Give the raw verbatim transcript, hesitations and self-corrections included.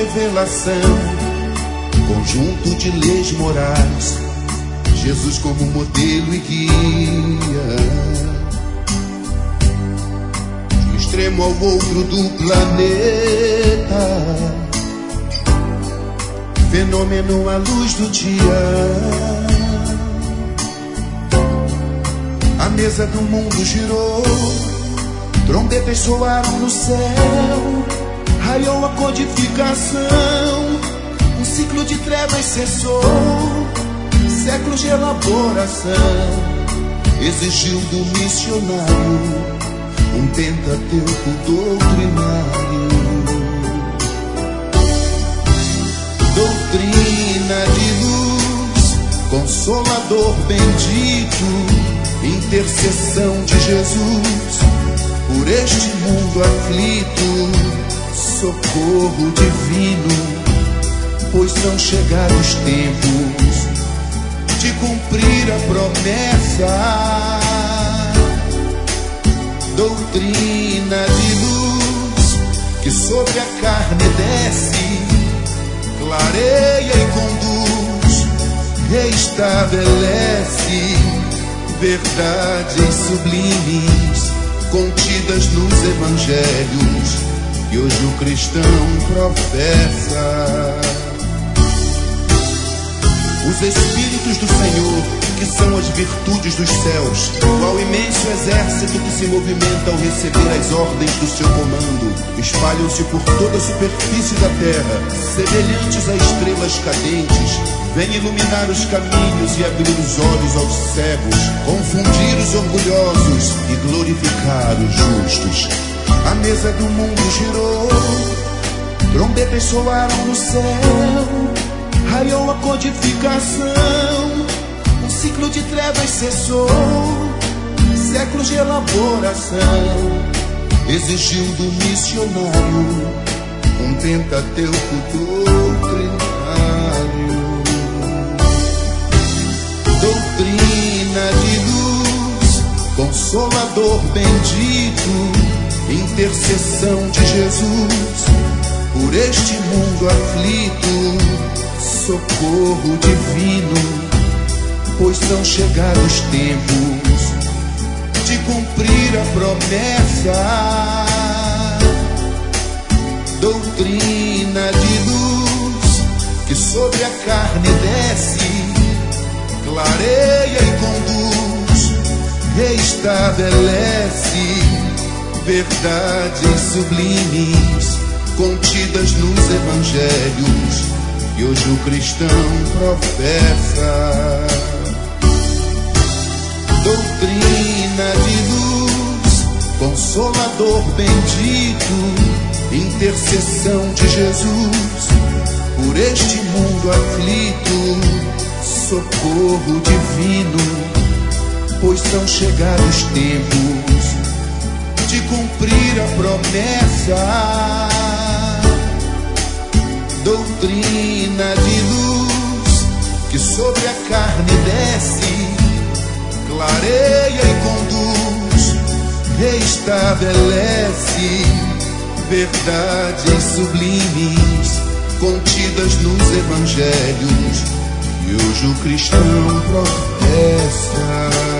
revelação, conjunto de leis morais, Jesus como modelo e guia. De um extremo ao outro do planeta, fenômeno à luz do dia. A mesa do mundo girou, trombetas soaram no céu, raiou a codificação, um ciclo de trevas cessou, séculos de elaboração exigiu do missionário um pentateuco doutrinário. Doutrina de luz, consolador bendito, intercessão de Jesus por este mundo aflito, socorro divino, pois são chegados tempos de cumprir a promessa. Doutrina de luz que sobre a carne desce, clareia e conduz, reestabelece verdades sublimes contidas nos evangelhos que hoje o cristão professa. Os Espíritos do Senhor, que são as virtudes dos céus, qual imenso exército que se movimenta ao receber as ordens do seu comando, espalham-se por toda a superfície da terra, semelhantes a estrelas cadentes, vêm iluminar os caminhos e abrir os olhos aos cegos, confundir os orgulhosos e glorificar os justos. A mesa do mundo girou, trombetas soaram no céu, raiou a codificação, um ciclo de trevas cessou, séculos de elaboração exigiu do missionário um pentateuco doutrinário. Doutrina de luz, consolador bendito, intercessão de Jesus por este mundo aflito, socorro divino, pois são chegados tempos de cumprir a promessa. Doutrina de luz que sobre a carne desce, clareia e conduz, reestabelece verdades sublimes contidas nos evangelhos que hoje o cristão professa. Doutrina de luz, consolador bendito, intercessão de Jesus por este mundo aflito, socorro divino, pois são chegados tempos de cumprir a promessa. Doutrina de luz que sobre a carne desce, clareia e conduz, reestabelece verdades sublimes contidas nos evangelhos que hoje o cristão professa.